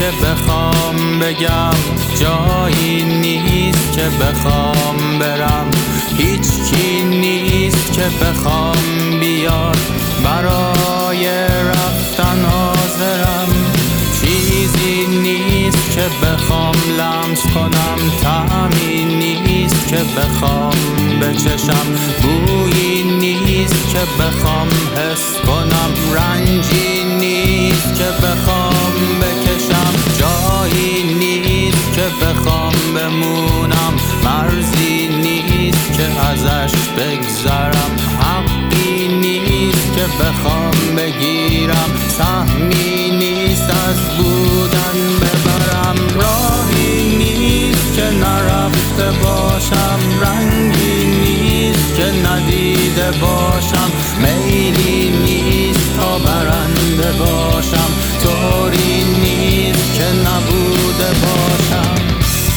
که بخوام بگم، جایی نیست که بخوام برم، هیچ کی نیست که بخوام بیاد برای رفتن حاضرم. چیزی نیست که بخوام لمس کنم، طعمی نیست که بخوام بچشم، بویی نیست که بخوام حس کنم، رنجی نیست که بخوام بکشم، جایی نیست که بخوام بمونم، مرزی نیست که ازش بگذرم، حقی نیست که بخوام بگیرم، سهمی نیست از بودن ببرم، راهی نیست که نرفته باشم، رنگی نیست که ندیده باشم، میلی نیست تا برنده باشم، طوری نیست که نبوده باشم.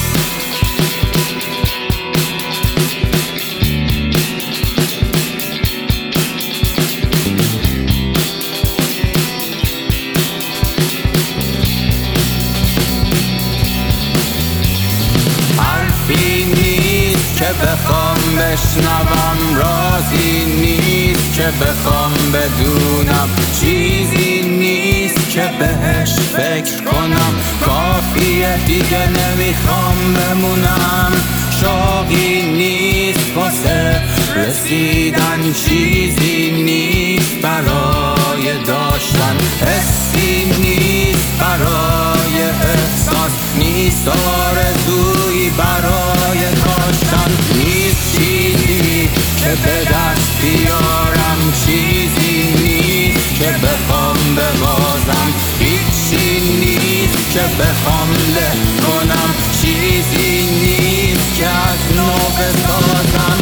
حرفی نیست که بخوام بشنوم، رازی نیست که بخوام بدونم، چیزی نیست که بهش فکر کنم، کافیه دیگه نمیخوام بمونم، شوقی نیست واسه رسیدن، چیزی نیست برای داشتن، حسی نیست برای احساس، نیست آرزویی برای کاشتن، نیست چیزی که به دست بیارم، چیزی نیست که بخوام ببازم، هیچی نیست که بخوام له کنم، چیزی نیست که از نو بسازم.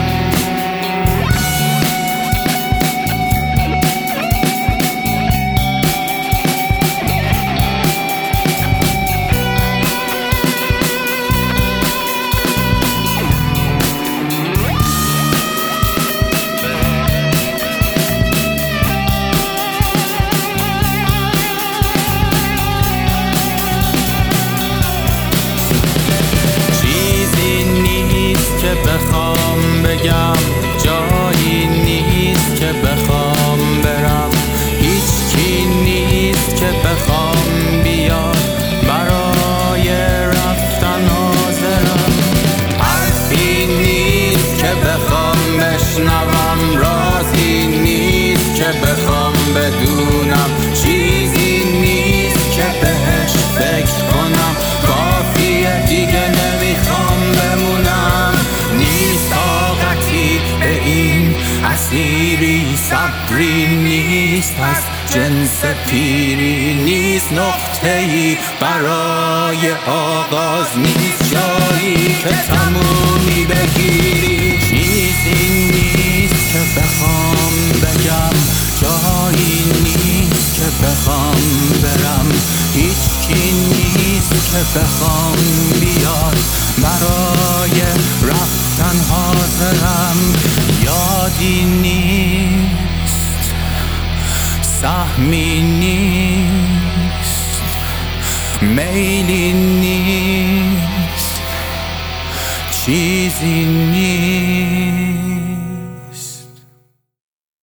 بخوام بگم، جایی نیست که بخوام برم، هیچ کی نیست که بخوام بیاد برای رفتن حاضرم، حرفی نیست که بخوام بشنوم، رازی نیست که بخوام بدونم، چیزی نیست که بهش فکر کنم، کافیه دیگه نمیخوام بمونم، نیست طاقتی به این اسیری، صبری نیست از جنس پیری، نیست نقطه‌ای برای آغاز، نیست جایی که تمومی بگیری، چیزی نیست که بخوام بگم، جایی نیست که بخوام برم، هیچ کی نیست که بخوام بیاد برای رفتن حاضرم، یادی نیست، سهمی نیست، میلی نیست، چیزی نیست.